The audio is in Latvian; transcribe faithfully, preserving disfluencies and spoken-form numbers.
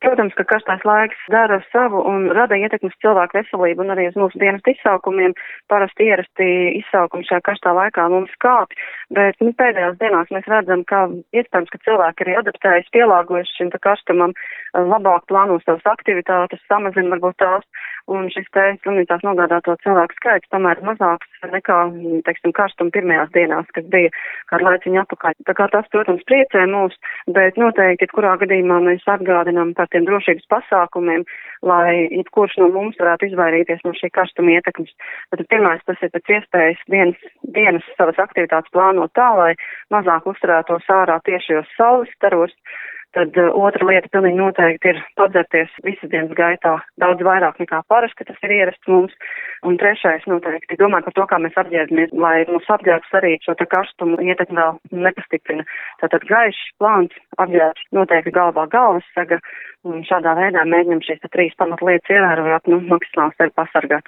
Protams, ka karstais laiks dara savu un rada ietekmes cilvēku veselību un arī uz mūsu dienas izsaukumiem. Parasti ierasti izsaukumi šajā karstā laikā mums kāpj, bet nu, pēdējās dienās mēs redzam, ka iespējams, ka cilvēki arī adaptējas, pielāgojas šim karstumam, labāk plāno savas aktivitātes, samazina varbūt tās, un šis te slimnīcās nogādāto cilvēku skaits tomēr mazāks nekā, teiksim, karstuma pirmajās dienās, kas bija kādu laiciņu atpakaļ. Tā kā tas, protams, priecē mūs, bet noteikti, kurā gadījumā mēs atgādinām par tiem drošības pasākumiem, lai jebkurš no mums varētu izvairīties no šī karstuma ietekmes. Tad pirmais, tas ir pēc iespējas dienas, dienas savas aktivitātes plānot tā, lai mazāk uzturētos ārā tiešajos saules staros. Tad uh, otra lieta pilnīgi noteikti ir padzerties visas dienas gaitā daudz vairāk nekā parasti, tas ir ierasts mums. Un trešais noteikti domāju par to, kā mēs apģērbamies, lai mūsu apģērbs arī šo te karstumu ietekmi vēl nepastiprina. Tātad gaišs, plāns apģērbs, noteikti galvā galvassaga, un šādā veidā mēģinam šīs trīs pamatlietas ievērojot, nu, maksimāli sevi pasargāt.